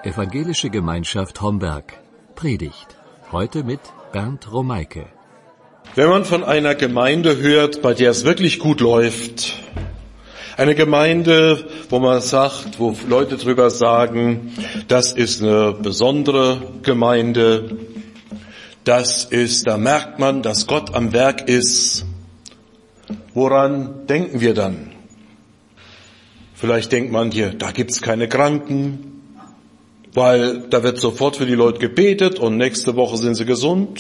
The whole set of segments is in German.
Evangelische Gemeinschaft Homberg. Predigt. Heute mit Bernd Romeike. Wenn man von einer Gemeinde hört, bei der es wirklich gut läuft, eine Gemeinde, wo man sagt, wo Leute drüber sagen, das ist eine besondere Gemeinde, da merkt man, dass Gott am Werk ist. Woran denken wir dann? Vielleicht denkt man hier, da gibt's keine Kranken, weil da wird sofort für die Leute gebetet und nächste Woche sind sie gesund.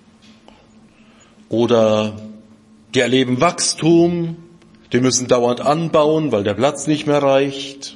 Oder die erleben Wachstum, die müssen dauernd anbauen, weil der Platz nicht mehr reicht.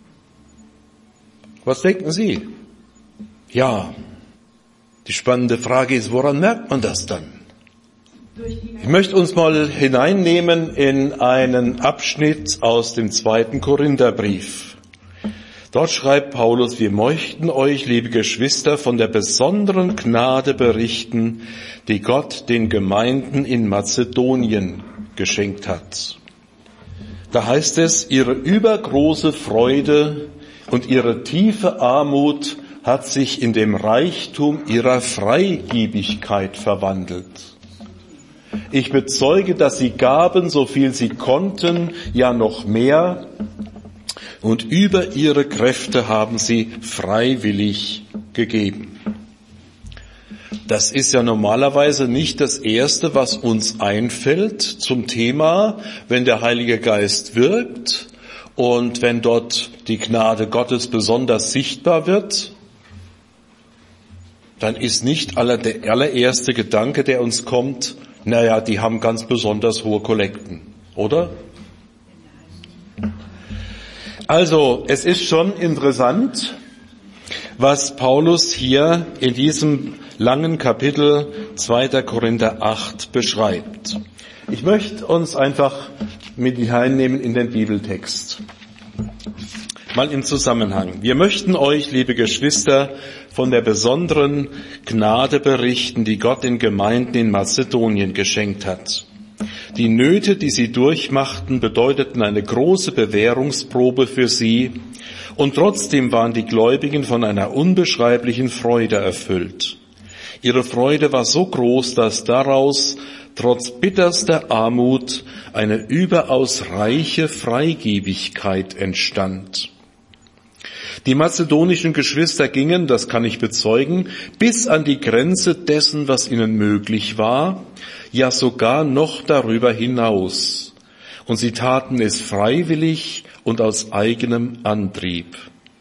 Was denken Sie? Ja, die spannende Frage ist, woran merkt man das dann? Ich möchte uns mal hineinnehmen in einen Abschnitt aus dem 2. Korintherbrief. Dort schreibt Paulus, wir möchten euch, liebe Geschwister, von der besonderen Gnade berichten, die Gott den Gemeinden in Mazedonien geschenkt hat. Da heißt es, ihre übergroße Freude und ihre tiefe Armut hat sich in dem Reichtum ihrer Freigebigkeit verwandelt. Ich bezeuge, dass sie gaben, so viel sie konnten, ja noch mehr, und über ihre Kräfte haben sie freiwillig gegeben. Das ist ja normalerweise nicht das Erste, was uns einfällt zum Thema, wenn der Heilige Geist wirkt und wenn dort die Gnade Gottes besonders sichtbar wird, dann ist nicht der allererste Gedanke, der uns kommt, naja, die haben ganz besonders hohe Kollekten, oder? Also, es ist schon interessant, was Paulus hier in diesem langen Kapitel 2. Korinther 8 beschreibt. Ich möchte uns einfach mit hineinnehmen in den Bibeltext. Mal im Zusammenhang. Wir möchten euch, liebe Geschwister, von der besonderen Gnade berichten, die Gott den Gemeinden in Mazedonien geschenkt hat. Die Nöte, die sie durchmachten, bedeuteten eine große Bewährungsprobe für sie, und trotzdem waren die Gläubigen von einer unbeschreiblichen Freude erfüllt. Ihre Freude war so groß, dass daraus trotz bitterster Armut eine überaus reiche Freigebigkeit entstand. Die mazedonischen Geschwister gingen, das kann ich bezeugen, bis an die Grenze dessen, was ihnen möglich war, ja sogar noch darüber hinaus. Und sie taten es freiwillig und aus eigenem Antrieb.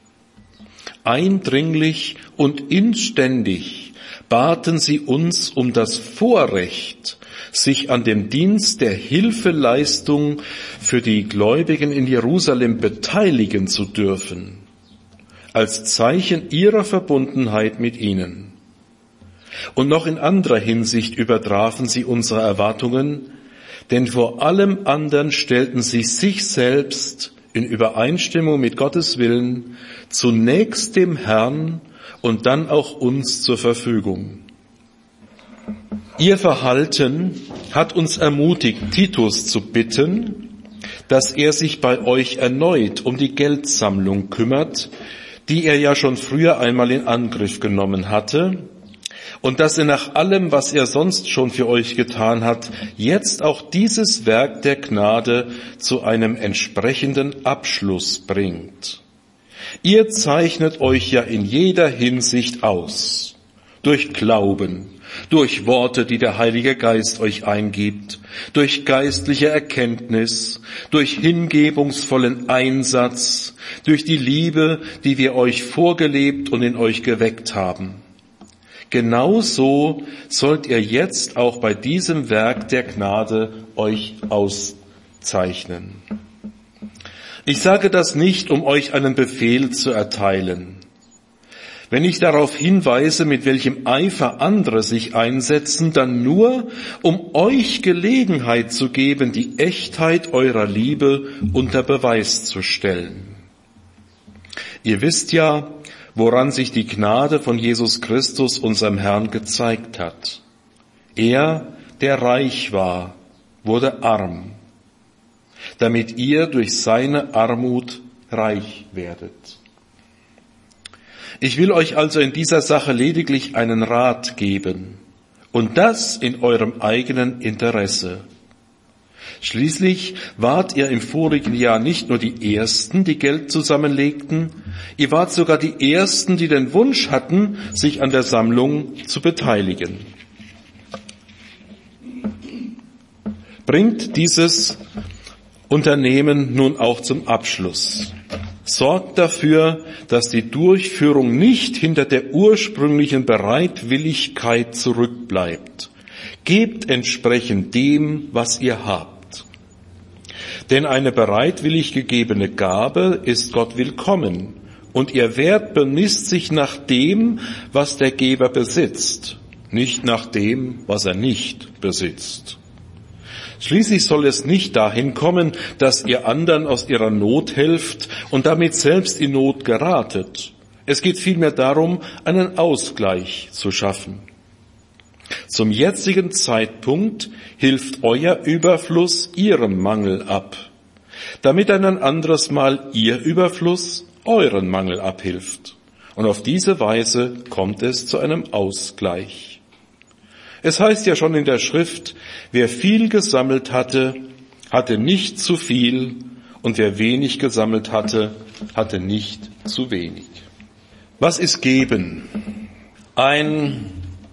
Eindringlich und inständig baten sie uns um das Vorrecht, sich an dem Dienst der Hilfeleistung für die Gläubigen in Jerusalem beteiligen zu dürfen, als Zeichen ihrer Verbundenheit mit ihnen. Und noch in anderer Hinsicht übertrafen sie unsere Erwartungen, denn vor allem anderen stellten sie sich selbst in Übereinstimmung mit Gottes Willen zunächst dem Herrn und dann auch uns zur Verfügung. Ihr Verhalten hat uns ermutigt, Titus zu bitten, dass er sich bei euch erneut um die Geldsammlung kümmert, die er ja schon früher einmal in Angriff genommen hatte, und dass er nach allem, was er sonst schon für euch getan hat, jetzt auch dieses Werk der Gnade zu einem entsprechenden Abschluss bringt. Ihr zeichnet euch ja in jeder Hinsicht aus, durch Glauben, durch Worte, die der Heilige Geist euch eingibt, durch geistliche Erkenntnis, durch hingebungsvollen Einsatz, durch die Liebe, die wir euch vorgelebt und in euch geweckt haben. Genauso sollt ihr jetzt auch bei diesem Werk der Gnade euch auszeichnen. Ich sage das nicht, um euch einen Befehl zu erteilen. Wenn ich darauf hinweise, mit welchem Eifer andere sich einsetzen, dann nur, um euch Gelegenheit zu geben, die Echtheit eurer Liebe unter Beweis zu stellen. Ihr wisst ja, woran sich die Gnade von Jesus Christus, unserem Herrn, gezeigt hat. Er, der reich war, wurde arm, damit ihr durch seine Armut reich werdet. Ich will euch also in dieser Sache lediglich einen Rat geben, und das in eurem eigenen Interesse. Schließlich wart ihr im vorigen Jahr nicht nur die Ersten, die Geld zusammenlegten, ihr wart sogar die Ersten, die den Wunsch hatten, sich an der Sammlung zu beteiligen. Bringt dieses Unternehmen nun auch zum Abschluss. Sorgt dafür, dass die Durchführung nicht hinter der ursprünglichen Bereitwilligkeit zurückbleibt. Gebt entsprechend dem, was ihr habt. Denn eine bereitwillig gegebene Gabe ist Gott willkommen, und ihr Wert bemisst sich nach dem, was der Geber besitzt, nicht nach dem, was er nicht besitzt. Schließlich soll es nicht dahin kommen, dass ihr anderen aus ihrer Not helft und damit selbst in Not geratet. Es geht vielmehr darum, einen Ausgleich zu schaffen. Zum jetzigen Zeitpunkt hilft euer Überfluss ihrem Mangel ab, damit ein anderes Mal ihr Überfluss euren Mangel abhilft. Und auf diese Weise kommt es zu einem Ausgleich. Es heißt ja schon in der Schrift, wer viel gesammelt hatte, hatte nicht zu viel, und wer wenig gesammelt hatte, hatte nicht zu wenig. Was ist geben? Ein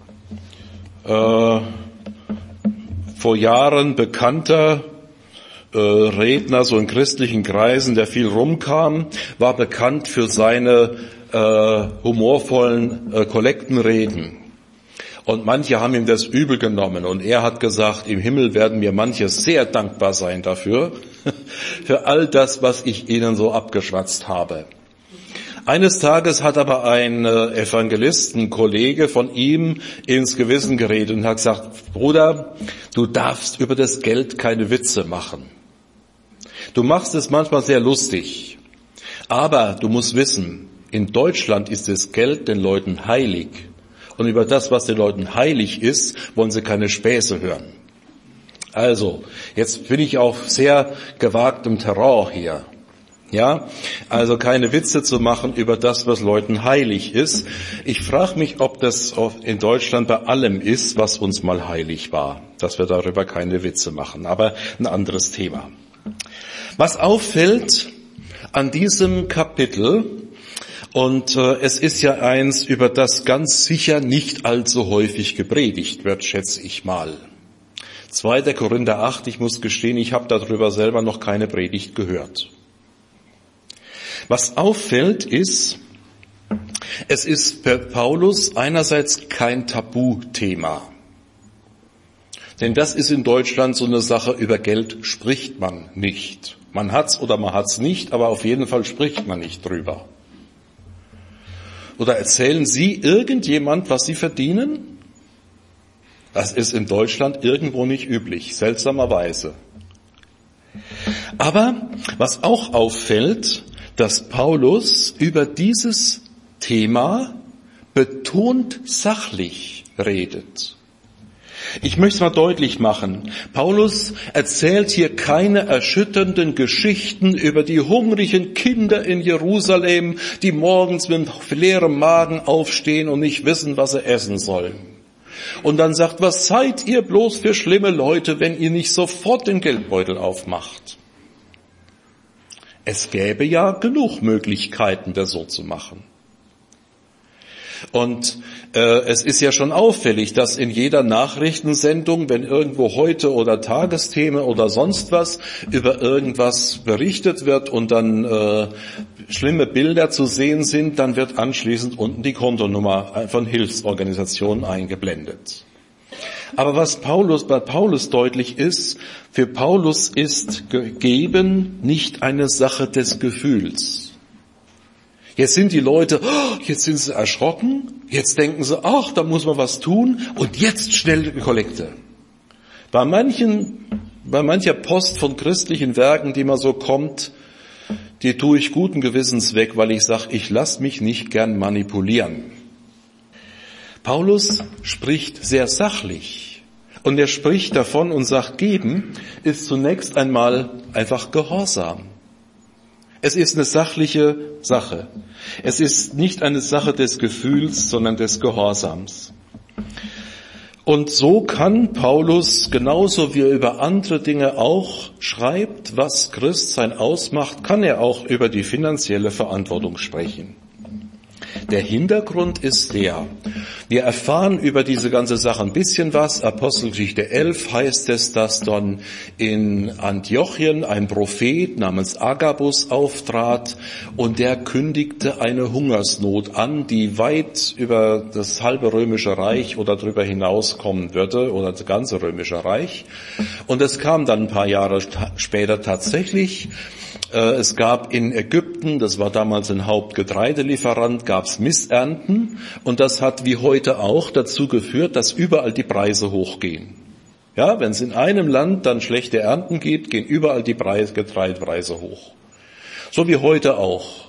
vor Jahren bekannter Redner, so in christlichen Kreisen, der viel rumkam, war bekannt für seine humorvollen Kollektenreden. Und manche haben ihm das übel genommen. Und er hat gesagt, im Himmel werden mir manche sehr dankbar sein dafür, für all das, was ich ihnen so abgeschwatzt habe. Eines Tages hat aber ein Evangelistenkollege von ihm ins Gewissen geredet und hat gesagt, Bruder, du darfst über das Geld keine Witze machen. Du machst es manchmal sehr lustig. Aber du musst wissen, in Deutschland ist das Geld den Leuten heilig. Und über das, was den Leuten heilig ist, wollen sie keine Späße hören. Also, jetzt bin ich auf sehr gewagtem Terrain hier. Ja, also keine Witze zu machen über das, was Leuten heilig ist. Ich frage mich, ob das in Deutschland bei allem ist, was uns mal heilig war, dass wir darüber keine Witze machen. Aber ein anderes Thema. Was auffällt an diesem Kapitel, und es ist ja eins, über das ganz sicher nicht allzu häufig gepredigt wird, schätze ich mal. 2. Korinther 8, ich muss gestehen, ich habe darüber selber noch keine Predigt gehört. Was auffällt ist, es ist bei Paulus einerseits kein Tabuthema. Denn das ist in Deutschland so eine Sache, über Geld spricht man nicht. Man hat's oder man hat's nicht, aber auf jeden Fall spricht man nicht drüber. Oder erzählen Sie irgendjemand, was Sie verdienen? Das ist in Deutschland irgendwo nicht üblich, seltsamerweise. Aber was auch auffällt, dass Paulus über dieses Thema betont sachlich redet. Ich möchte es mal deutlich machen. Paulus erzählt hier keine erschütternden Geschichten über die hungrigen Kinder in Jerusalem, die morgens mit leerem Magen aufstehen und nicht wissen, was sie essen sollen. Und dann sagt, was seid ihr bloß für schlimme Leute, wenn ihr nicht sofort den Geldbeutel aufmacht? Es gäbe ja genug Möglichkeiten, das so zu machen. Und es ist ja schon auffällig, dass in jeder Nachrichtensendung, wenn irgendwo heute oder Tagesthemen oder sonst was über irgendwas berichtet wird und dann schlimme Bilder zu sehen sind, dann wird anschließend unten die Kontonummer von Hilfsorganisationen eingeblendet. Aber was bei Paulus deutlich ist, für Paulus ist Geben nicht eine Sache des Gefühls. Jetzt sind die Leute, jetzt sind sie erschrocken, jetzt denken sie, ach, da muss man was tun und jetzt schnell die Kollekte. Bei mancher Post von christlichen Werken, die mal so kommt, die tue ich guten Gewissens weg, weil ich sage, ich lasse mich nicht gern manipulieren. Paulus spricht sehr sachlich und er spricht davon und sagt, geben ist zunächst einmal einfach Gehorsam. Es ist eine sachliche Sache. Es ist nicht eine Sache des Gefühls, sondern des Gehorsams. Und so kann Paulus, genauso wie er über andere Dinge auch schreibt, was Christsein ausmacht, kann er auch über die finanzielle Verantwortung sprechen. Der Hintergrund ist der: Wir erfahren über diese ganze Sache ein bisschen was. Apostelgeschichte 11 heißt es, dass dann in Antiochien ein Prophet namens Agabus auftrat und der kündigte eine Hungersnot an, die weit über das halbe römische Reich oder darüber hinauskommen würde, oder das ganze römische Reich. Und es kam dann ein paar Jahre später tatsächlich. Es gab in Ägypten, das war damals ein Hauptgetreidelieferant, gab es Missernten, und das hat wie heute auch dazu geführt, dass überall die Preise hochgehen. Ja, wenn es in einem Land dann schlechte Ernten gibt, gehen überall die Getreidepreise hoch. So wie heute auch.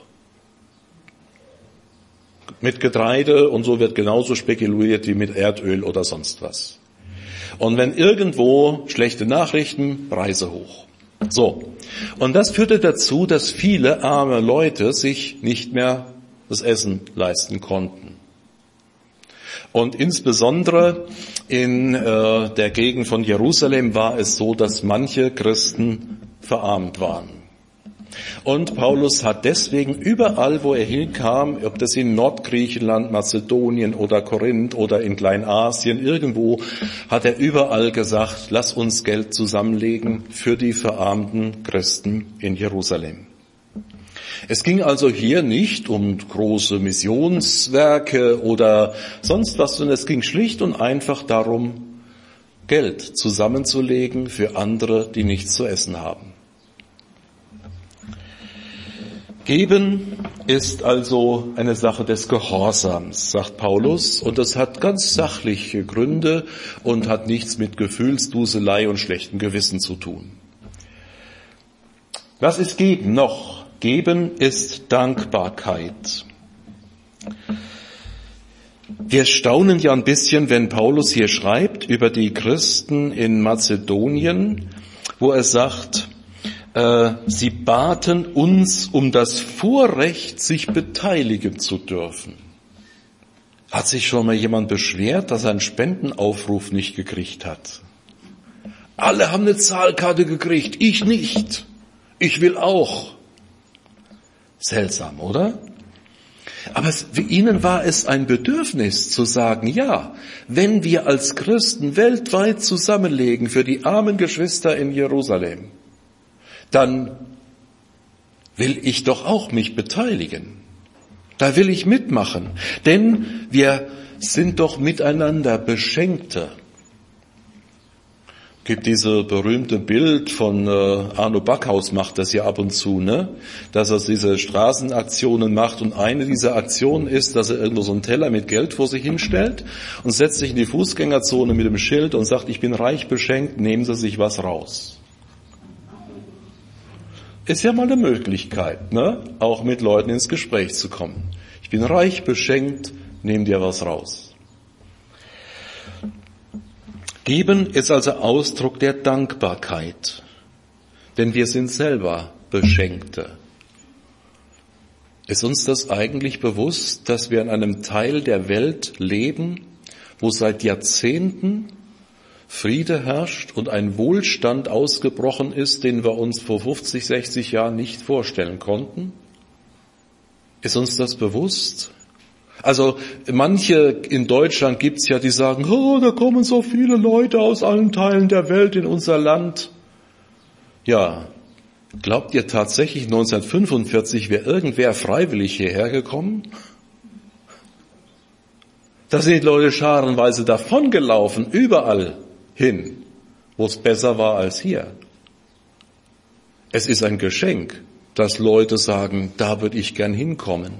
Mit Getreide und so wird genauso spekuliert wie mit Erdöl oder sonst was. Und wenn irgendwo schlechte Nachrichten, Preise hoch. So, und das führte dazu, dass viele arme Leute sich nicht mehr das Essen leisten konnten. Und insbesondere in der Gegend von Jerusalem war es so, dass manche Christen verarmt waren. Und Paulus hat deswegen überall, wo er hinkam, ob das in Nordgriechenland, Mazedonien oder Korinth oder in Kleinasien, irgendwo, hat er überall gesagt, lass uns Geld zusammenlegen für die verarmten Christen in Jerusalem. Es ging also hier nicht um große Missionswerke oder sonst was, sondern es ging schlicht und einfach darum, Geld zusammenzulegen für andere, die nichts zu essen haben. Geben ist also eine Sache des Gehorsams, sagt Paulus, und das hat ganz sachliche Gründe und hat nichts mit Gefühlsduselei und schlechtem Gewissen zu tun. Was ist Geben noch? Geben ist Dankbarkeit. Wir staunen ja ein bisschen, wenn Paulus hier schreibt über die Christen in Mazedonien, wo er sagt, sie baten uns um das Vorrecht, sich beteiligen zu dürfen. Hat sich schon mal jemand beschwert, dass er einen Spendenaufruf nicht gekriegt hat? Alle haben eine Zahlkarte gekriegt, ich nicht. Ich will auch. Seltsam, oder? Aber für ihnen war es ein Bedürfnis zu sagen, ja, wenn wir als Christen weltweit zusammenlegen für die armen Geschwister in Jerusalem, dann will ich doch auch mich beteiligen. Da will ich mitmachen, denn wir sind doch miteinander Beschenkte. Gibt diese berühmte Bild von Arno Backhaus, macht das ja ab und zu, ne? Dass er diese Straßenaktionen macht, und eine dieser Aktionen ist, dass er irgendwo so einen Teller mit Geld vor sich hinstellt und setzt sich in die Fußgängerzone mit dem Schild und sagt, ich bin reich beschenkt, nehmen Sie sich was raus. Ist ja mal eine Möglichkeit, ne? Auch mit Leuten ins Gespräch zu kommen. Ich bin reich beschenkt, nehm dir was raus. Geben ist also Ausdruck der Dankbarkeit, denn wir sind selber Beschenkte. Ist uns das eigentlich bewusst, dass wir in einem Teil der Welt leben, wo seit Jahrzehnten Friede herrscht und ein Wohlstand ausgebrochen ist, den wir uns vor 50, 60 Jahren nicht vorstellen konnten? Ist uns das bewusst? Also manche in Deutschland gibt's ja, die sagen, oh, da kommen so viele Leute aus allen Teilen der Welt in unser Land. Ja, glaubt ihr tatsächlich, 1945 wäre irgendwer freiwillig hierher gekommen? Da sind die Leute scharenweise davongelaufen, überall hin, wo es besser war als hier. Es ist ein Geschenk, dass Leute sagen, da würde ich gern hinkommen.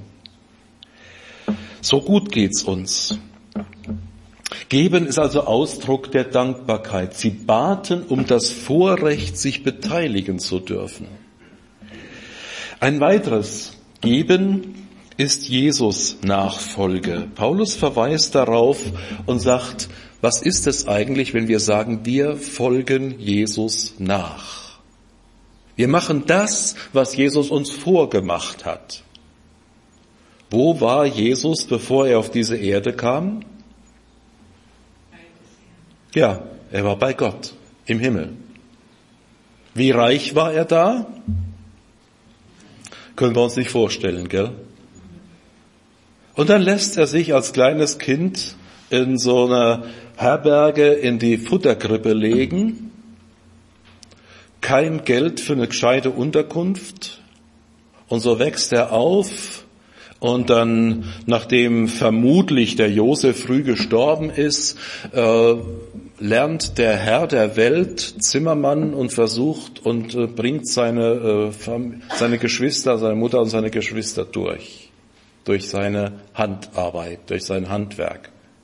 So gut geht's uns. Geben ist also Ausdruck der Dankbarkeit. Sie baten um das Vorrecht, sich beteiligen zu dürfen. Ein weiteres Geben ist Jesus Nachfolge. Paulus verweist darauf und sagt, was ist es eigentlich, wenn wir sagen, wir folgen Jesus nach? Wir machen das, was Jesus uns vorgemacht hat. Wo war Jesus, bevor er auf diese Erde kam? Ja, er war bei Gott im Himmel. Wie reich war er da? Können wir uns nicht vorstellen, gell? Und dann lässt er sich als kleines Kind in so einer Herberge in die Futterkrippe legen. Kein Geld für eine gescheite Unterkunft. Und so wächst er auf. Und dann, nachdem vermutlich der Josef früh gestorben ist, lernt der Herr der Welt Zimmermann und versucht und bringt seine Geschwister, seine Mutter und seine Geschwister durch seine Handarbeit, durch sein Handwerk,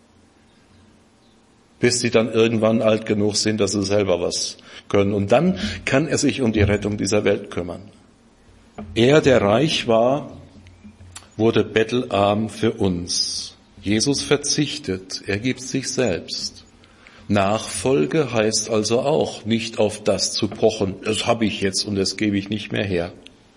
bis sie dann irgendwann alt genug sind, dass sie selber was können. Und dann kann er sich um die Rettung dieser Welt kümmern. Er, der reich war, wurde bettelarm für uns. Jesus verzichtet, er gibt sich selbst. Nachfolge heißt also auch, nicht auf das zu pochen, das habe ich jetzt und das gebe ich nicht mehr her.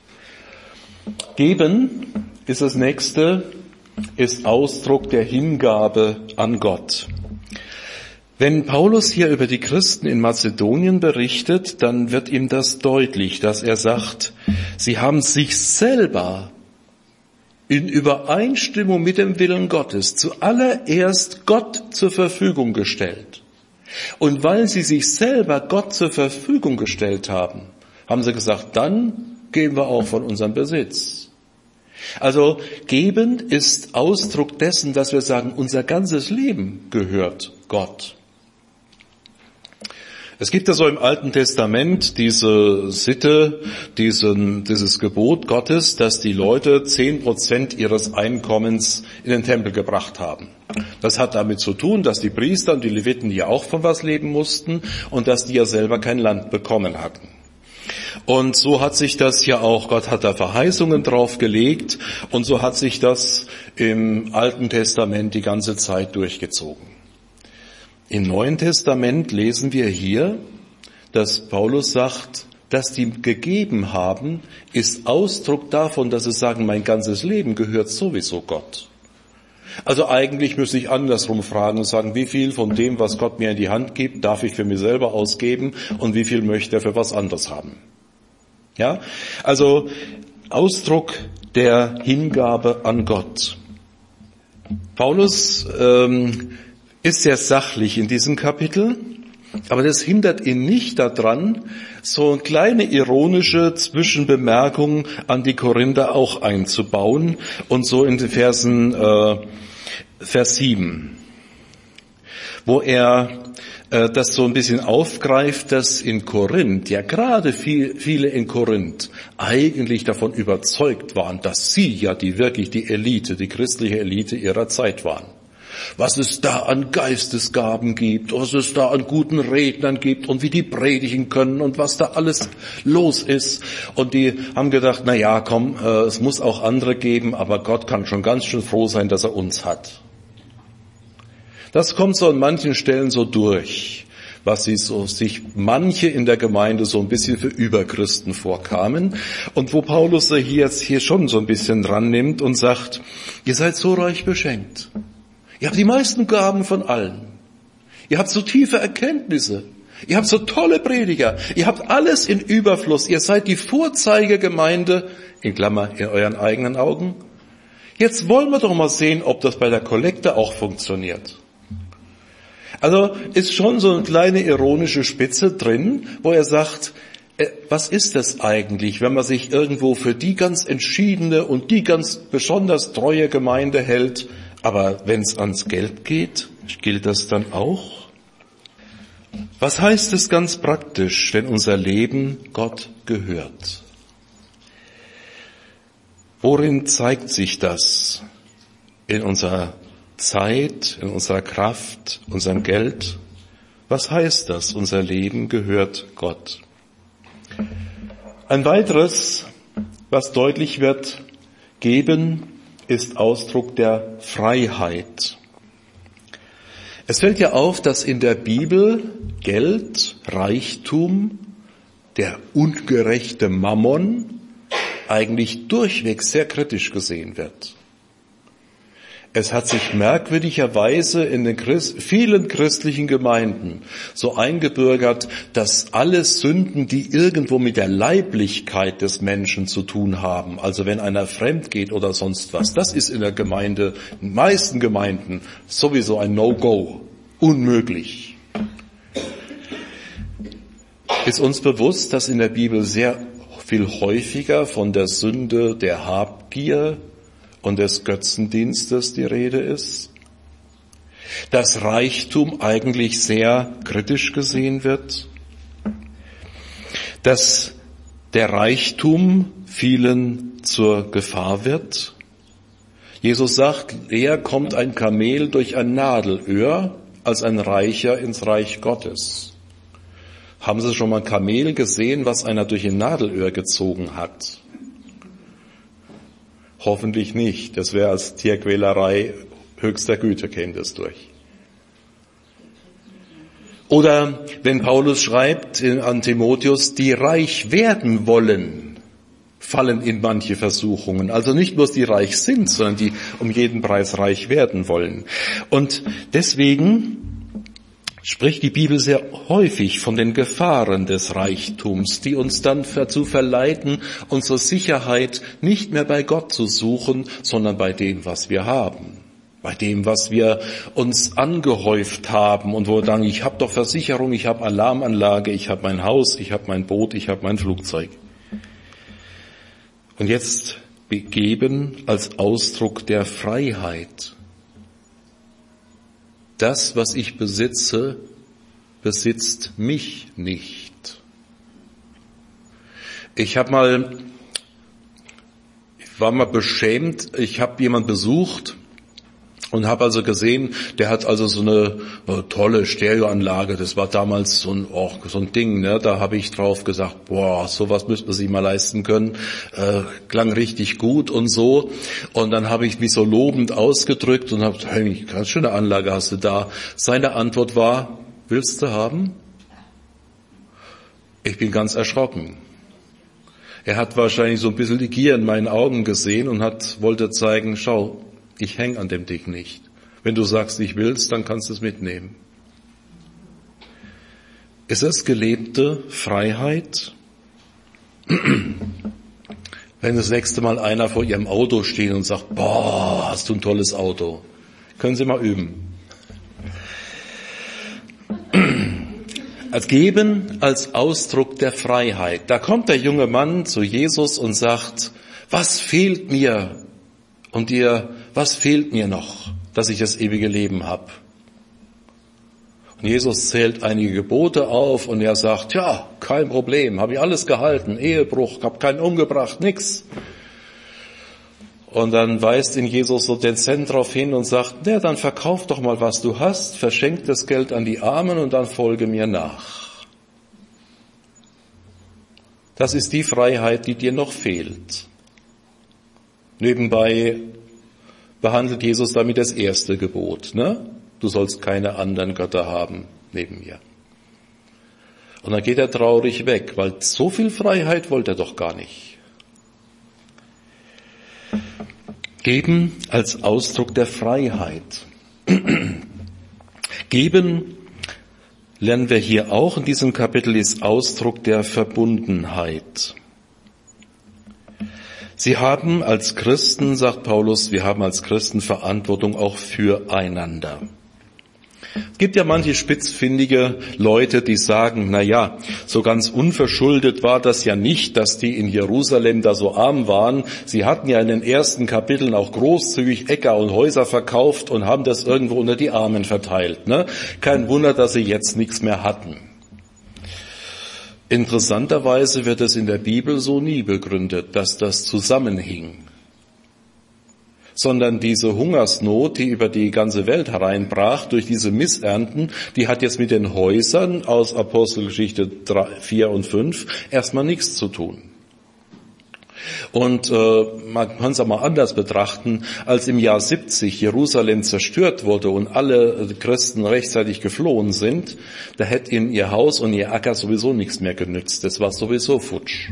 Geben ist das nächste, ist Ausdruck der Hingabe an Gott. Wenn Paulus hier über die Christen in Mazedonien berichtet, dann wird ihm das deutlich, dass er sagt, sie haben sich selber in Übereinstimmung mit dem Willen Gottes zuallererst Gott zur Verfügung gestellt. Und weil sie sich selber Gott zur Verfügung gestellt haben, haben sie gesagt, dann geben wir auch von unserem Besitz. Also geben ist Ausdruck dessen, dass wir sagen, unser ganzes Leben gehört Gott. Es gibt ja so im Alten Testament diese Sitte, dieses Gebot Gottes, dass die Leute 10% ihres Einkommens in den Tempel gebracht haben. Das hat damit zu tun, dass die Priester und die Leviten ja auch von was leben mussten und dass die ja selber kein Land bekommen hatten. Und so hat sich das ja auch, Gott hat da Verheißungen drauf gelegt und so hat sich das im Alten Testament die ganze Zeit durchgezogen. Im Neuen Testament lesen wir hier, dass Paulus sagt, dass die gegeben haben, ist Ausdruck davon, dass sie sagen, mein ganzes Leben gehört sowieso Gott. Also eigentlich müsste ich andersrum fragen und sagen, wie viel von dem, was Gott mir in die Hand gibt, darf ich für mich selber ausgeben und wie viel möchte er für was anderes haben. Ja, also Ausdruck der Hingabe an Gott. Paulus ist sehr sachlich in diesem Kapitel, aber das hindert ihn nicht daran, so eine kleine ironische Zwischenbemerkung an die Korinther auch einzubauen und so in den Vers 7, wo er das so ein bisschen aufgreift, dass in Korinth, ja gerade viele in Korinth eigentlich davon überzeugt waren, dass sie ja die Elite, die christliche Elite ihrer Zeit waren. Was es da an Geistesgaben gibt, was es da an guten Rednern gibt und wie die predigen können und was da alles los ist. Und die haben gedacht, na ja, komm, es muss auch andere geben, aber Gott kann schon ganz schön froh sein, dass er uns hat. Das kommt so an manchen Stellen so durch, was sich manche in der Gemeinde so ein bisschen für Überchristen vorkamen und wo Paulus hier schon so ein bisschen dran nimmt und sagt, ihr seid so reich beschenkt. Ihr habt die meisten Gaben von allen. Ihr habt so tiefe Erkenntnisse. Ihr habt so tolle Prediger. Ihr habt alles in Überfluss. Ihr seid die Vorzeigegemeinde, in Klammer, in euren eigenen Augen. Jetzt wollen wir doch mal sehen, ob das bei der Kollekte auch funktioniert. Also ist schon so eine kleine ironische Spitze drin, wo er sagt, was ist das eigentlich, wenn man sich irgendwo für die ganz entschiedene und die ganz besonders treue Gemeinde hält, aber wenn es ans Geld geht, gilt das dann auch? Was heißt es ganz praktisch, wenn unser Leben Gott gehört? Worin zeigt sich das? In unserer Zeit, in unserer Kraft, unserem Geld? Was heißt das? Unser Leben gehört Gott. Ein weiteres, was deutlich wird, geben ist Ausdruck der Freiheit. Es fällt ja auf, dass in der Bibel Geld, Reichtum der ungerechte Mammon eigentlich durchweg sehr kritisch gesehen wird. Es hat sich merkwürdigerweise in den vielen christlichen Gemeinden so eingebürgert, dass alle Sünden, die irgendwo mit der Leiblichkeit des Menschen zu tun haben, also wenn einer fremd geht oder sonst was, das ist in der Gemeinde, in den meisten Gemeinden sowieso ein No-Go, unmöglich. Ist uns bewusst, dass in der Bibel sehr viel häufiger von der Sünde der Habgier und des Götzendienstes die Rede ist, dass Reichtum eigentlich sehr kritisch gesehen wird, dass der Reichtum vielen zur Gefahr wird. Jesus sagt, eher kommt ein Kamel durch ein Nadelöhr als ein Reicher ins Reich Gottes. Haben Sie schon mal ein Kamel gesehen, was einer durch ein Nadelöhr gezogen hat? Hoffentlich nicht. Das wäre als Tierquälerei höchster Güte, käme das durch. Oder wenn Paulus schreibt an Timotheus, die reich werden wollen, fallen in manche Versuchungen. Also nicht bloß die reich sind, sondern die um jeden Preis reich werden wollen. Und deswegen spricht die Bibel sehr häufig von den Gefahren des Reichtums, die uns dann dazu verleiten, unsere Sicherheit nicht mehr bei Gott zu suchen, sondern bei dem, was wir haben. Bei dem, was wir uns angehäuft haben und wo wir sagen, ich habe doch Versicherung, ich habe Alarmanlage, ich habe mein Haus, ich habe mein Boot, ich habe mein Flugzeug. Und jetzt geben als Ausdruck der Freiheit. Das, was ich besitze, besitzt mich nicht. Ich war mal beschämt, ich habe jemanden besucht und habe also gesehen, der hat also so eine tolle Stereoanlage, das war damals so ein Ding, ne? Da habe ich drauf gesagt, boah, sowas müsste man sich mal leisten können, klang richtig gut und so. Und dann habe ich mich so lobend ausgedrückt und habe gesagt, hey, ganz schöne Anlage hast du da. Seine Antwort war, willst du haben? Ich bin ganz erschrocken. Er hat wahrscheinlich so ein bisschen die Gier in meinen Augen gesehen und wollte zeigen, schau, ich hänge an dem Ding nicht. Wenn du sagst, ich will's, dann kannst du es mitnehmen. Ist es gelebte Freiheit? Wenn das nächste Mal einer vor Ihrem Auto steht und sagt, boah, hast du ein tolles Auto. Können Sie mal üben. Als Geben als Ausdruck der Freiheit. Da kommt der junge Mann zu Jesus und sagt, was fehlt mir? Was fehlt mir noch, dass ich das ewige Leben habe? Und Jesus zählt einige Gebote auf und er sagt, ja, kein Problem, habe ich alles gehalten, Ehebruch, habe keinen umgebracht, nix. Und dann weist ihn Jesus so dezent darauf hin und sagt, ja, dann verkauf doch mal, was du hast, verschenk das Geld an die Armen und dann folge mir nach. Das ist die Freiheit, die dir noch fehlt. Nebenbei behandelt Jesus damit das erste Gebot, ne? Du sollst keine anderen Götter haben neben mir. Und dann geht er traurig weg, weil so viel Freiheit wollte er doch gar nicht. Geben als Ausdruck der Freiheit. Geben, lernen wir hier auch in diesem Kapitel, ist Ausdruck der Verbundenheit. Sie haben als Christen, sagt Paulus, wir haben als Christen Verantwortung auch füreinander. Es gibt ja manche spitzfindige Leute, die sagen, na ja, so ganz unverschuldet war das ja nicht, dass die in Jerusalem da so arm waren. Sie hatten ja in den ersten Kapiteln auch großzügig Äcker und Häuser verkauft und haben das irgendwo unter die Armen verteilt, ne? Kein Wunder, dass sie jetzt nichts mehr hatten. Interessanterweise wird es in der Bibel so nie begründet, dass das zusammenhing. Sondern diese Hungersnot, die über die ganze Welt hereinbrach durch diese Missernten, die hat jetzt mit den Häusern aus Apostelgeschichte 4 und 5 erstmal nichts zu tun. Und man kann es auch mal anders betrachten, als im Jahr 70 Jerusalem zerstört wurde und alle Christen rechtzeitig geflohen sind, da hätte ihnen ihr Haus und ihr Acker sowieso nichts mehr genützt. Das war sowieso futsch.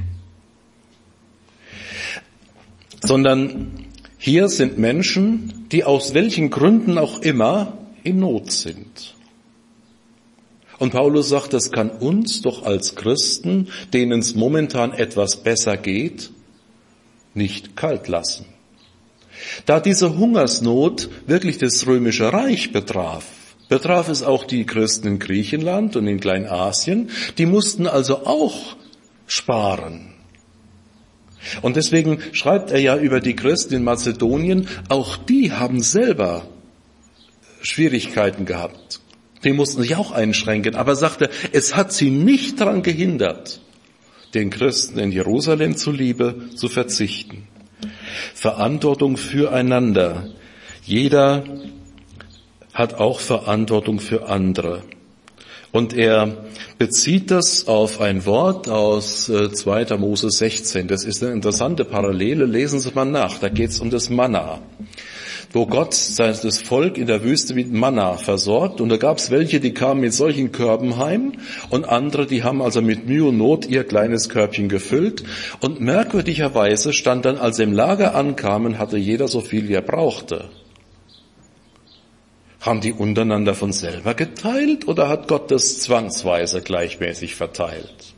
Sondern hier sind Menschen, die aus welchen Gründen auch immer in Not sind. Und Paulus sagt, das kann uns doch als Christen, denen es momentan etwas besser geht, nicht kalt lassen. Da diese Hungersnot wirklich das Römische Reich betraf es auch die Christen in Griechenland und in Kleinasien, die mussten also auch sparen. Und deswegen schreibt er ja über die Christen in Mazedonien, auch die haben selber Schwierigkeiten gehabt. Die mussten sich auch einschränken, aber sagte, es hat sie nicht daran gehindert, den Christen in Jerusalem zuliebe zu verzichten. Verantwortung füreinander. Jeder hat auch Verantwortung für andere. Und er bezieht das auf ein Wort aus 2. Mose 16. Das ist eine interessante Parallele, lesen Sie mal nach. Da geht es um das Manna, wo Gott das Volk in der Wüste mit Manna versorgt. Und da gab es welche, die kamen mit solchen Körben heim und andere, die haben also mit Mühe und Not ihr kleines Körbchen gefüllt. Und merkwürdigerweise stand dann, als sie im Lager ankamen, hatte jeder so viel, wie er brauchte. Haben die untereinander von selber geteilt oder hat Gott das zwangsweise gleichmäßig verteilt?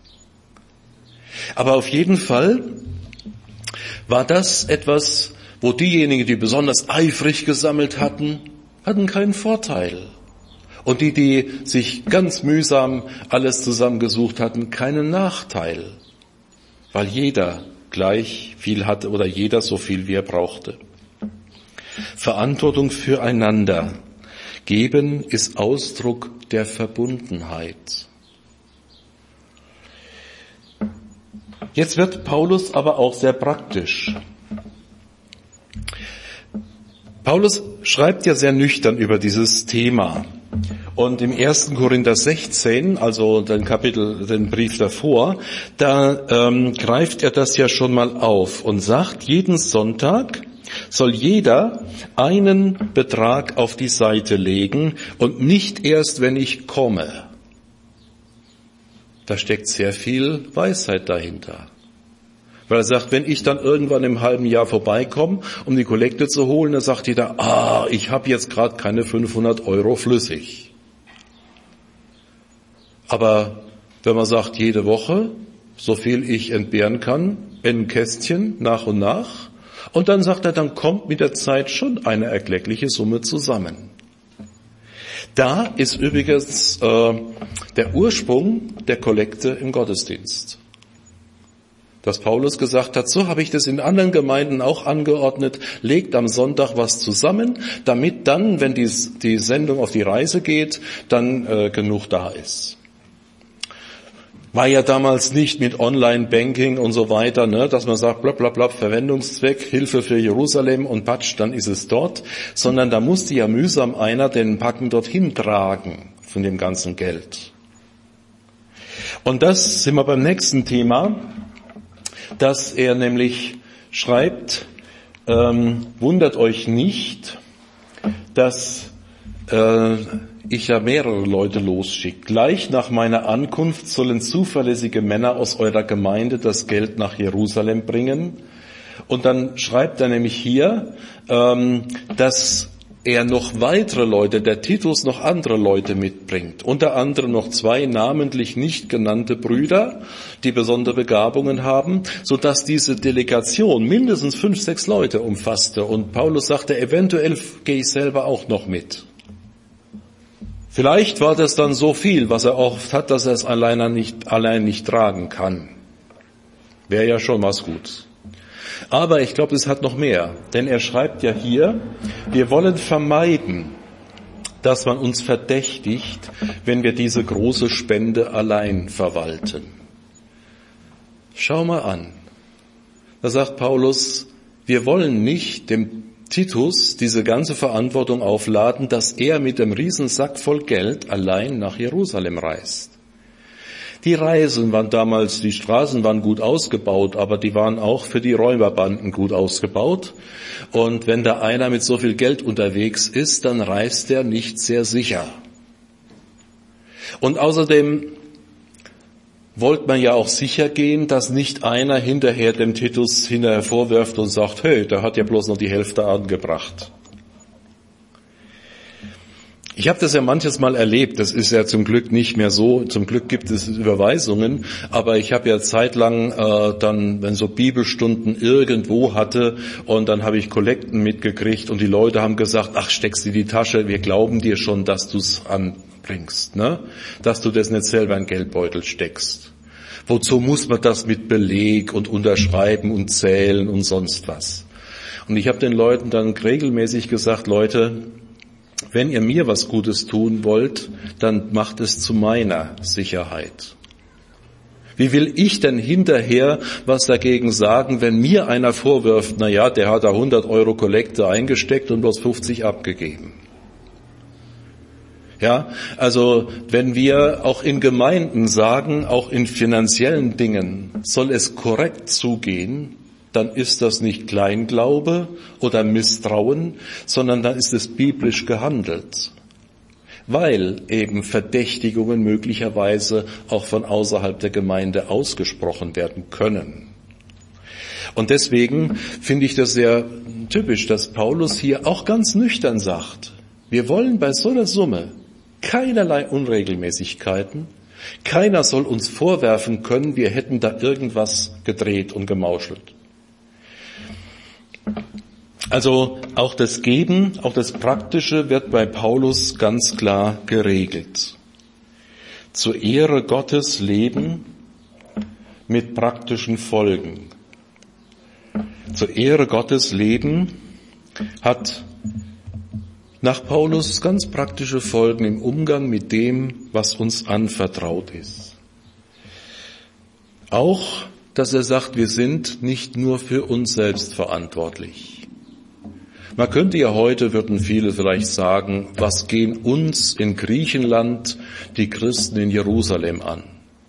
Aber auf jeden Fall war das etwas, wo diejenigen, die besonders eifrig gesammelt hatten, hatten keinen Vorteil. Und die sich ganz mühsam alles zusammengesucht hatten, keinen Nachteil. Weil jeder gleich viel hatte oder jeder so viel, wie er brauchte. Verantwortung füreinander. Geben ist Ausdruck der Verbundenheit. Jetzt wird Paulus aber auch sehr praktisch. Paulus schreibt ja sehr nüchtern über dieses Thema. Und im 1. Korinther 16, also den Brief davor, da greift er das ja schon mal auf und sagt, jeden Sonntag soll jeder einen Betrag auf die Seite legen und nicht erst, wenn ich komme. Da steckt sehr viel Weisheit dahinter. Weil er sagt, wenn ich dann irgendwann im halben Jahr vorbeikomme, um die Kollekte zu holen, dann sagt jeder, ich habe jetzt gerade keine 500 € flüssig. Aber wenn man sagt, jede Woche, so viel ich entbehren kann, in ein Kästchen nach und nach, und dann sagt er, dann kommt mit der Zeit schon eine erkleckliche Summe zusammen. Da ist übrigens der Ursprung der Kollekte im Gottesdienst. Dass Paulus gesagt hat, so habe ich das in anderen Gemeinden auch angeordnet, legt am Sonntag was zusammen, damit dann, wenn die Sendung auf die Reise geht, dann genug da ist. War ja damals nicht mit Online-Banking und so weiter, dass man sagt, blablabla, Verwendungszweck, Hilfe für Jerusalem und patsch, dann ist es dort, sondern da musste ja mühsam einer den Packen dorthin tragen von dem ganzen Geld. Und das sind wir beim nächsten Thema, dass er nämlich schreibt, wundert euch nicht, dass ich ja mehrere Leute losschicke. Gleich nach meiner Ankunft sollen zuverlässige Männer aus eurer Gemeinde das Geld nach Jerusalem bringen. Und dann schreibt er nämlich hier, dass er noch weitere Leute, der Titus noch andere Leute mitbringt. Unter anderem noch 2 namentlich nicht genannte Brüder, die besondere Begabungen haben, sodass diese Delegation mindestens 5, 6 Leute umfasste. Und Paulus sagte, eventuell gehe ich selber auch noch mit. Vielleicht war das dann so viel, was er oft hat, dass er es allein nicht tragen kann. Wäre ja schon was Gutes. Aber ich glaube, es hat noch mehr. Denn er schreibt ja hier, wir wollen vermeiden, dass man uns verdächtigt, wenn wir diese große Spende allein verwalten. Schau mal an. Da sagt Paulus, wir wollen nicht dem Titus diese ganze Verantwortung aufladen, dass er mit dem Riesensack voll Geld allein nach Jerusalem reist. Die die Straßen waren gut ausgebaut, aber die waren auch für die Räuberbanden gut ausgebaut. Und wenn da einer mit so viel Geld unterwegs ist, dann reist er nicht sehr sicher. Und außerdem wollte man ja auch sicher gehen, dass nicht einer hinterher dem Titus vorwirft und sagt, hey, der hat ja bloß noch die Hälfte angebracht. Ich habe das ja manches Mal erlebt, das ist ja zum Glück nicht mehr so, zum Glück gibt es Überweisungen, aber ich habe ja zeitlang dann, wenn so Bibelstunden irgendwo hatte und dann habe ich Kollekten mitgekriegt und die Leute haben gesagt, ach, steckst du in die Tasche, wir glauben dir schon, dass du es anbringst, ne? Dass du das nicht selber in den Geldbeutel steckst. Wozu muss man das mit Beleg und unterschreiben und zählen und sonst was? Und ich habe den Leuten dann regelmäßig gesagt, Leute, wenn ihr mir was Gutes tun wollt, dann macht es zu meiner Sicherheit. Wie will ich denn hinterher was dagegen sagen, wenn mir einer vorwirft, na ja, der hat da 100 Euro Kollekte eingesteckt und bloß 50 abgegeben? Ja, also wenn wir auch in Gemeinden sagen, auch in finanziellen Dingen soll es korrekt zugehen, dann ist das nicht Kleinglaube oder Misstrauen, sondern dann ist es biblisch gehandelt. Weil eben Verdächtigungen möglicherweise auch von außerhalb der Gemeinde ausgesprochen werden können. Und deswegen finde ich das sehr typisch, dass Paulus hier auch ganz nüchtern sagt, wir wollen bei so einer Summe keinerlei Unregelmäßigkeiten, keiner soll uns vorwerfen können, wir hätten da irgendwas gedreht und gemauschelt. Also auch das Geben, auch das Praktische wird bei Paulus ganz klar geregelt. Zur Ehre Gottes leben mit praktischen Folgen. Zur Ehre Gottes leben hat nach Paulus ganz praktische Folgen im Umgang mit dem, was uns anvertraut ist. Auch, dass er sagt, wir sind nicht nur für uns selbst verantwortlich. Man könnte ja heute, würden viele vielleicht sagen, was gehen uns in Griechenland die Christen in Jerusalem an?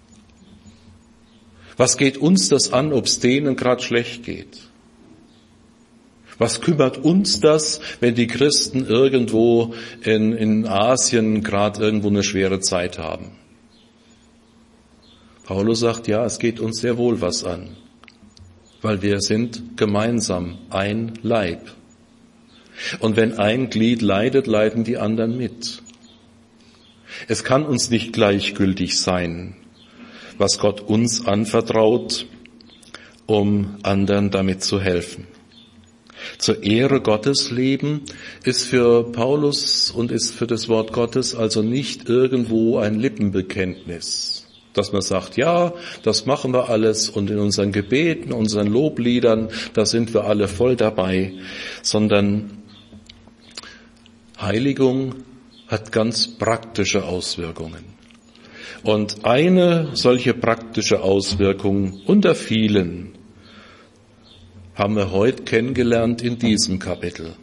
Was geht uns das an, ob es denen gerade schlecht geht? Was kümmert uns das, wenn die Christen irgendwo in Asien gerade irgendwo eine schwere Zeit haben? Paulus sagt, ja, es geht uns sehr wohl was an, weil wir sind gemeinsam ein Leib. Und wenn ein Glied leidet, leiden die anderen mit. Es kann uns nicht gleichgültig sein, was Gott uns anvertraut, um anderen damit zu helfen. Zur Ehre Gottes leben ist für Paulus und ist für das Wort Gottes also nicht irgendwo ein Lippenbekenntnis, dass man sagt, ja, das machen wir alles und in unseren Gebeten, unseren Lobliedern, da sind wir alle voll dabei, sondern Heiligung hat ganz praktische Auswirkungen. Und eine solche praktische Auswirkung unter vielen haben wir heute kennengelernt in diesem Kapitel.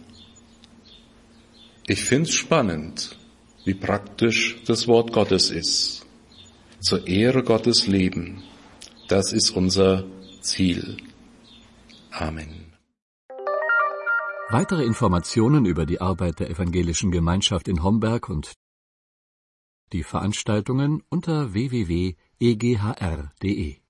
Ich finde es spannend, wie praktisch das Wort Gottes ist. Zur Ehre Gottes leben, das ist unser Ziel. Amen. Weitere Informationen über die Arbeit der Evangelischen Gemeinschaft in Homberg und die Veranstaltungen unter www.eghr.de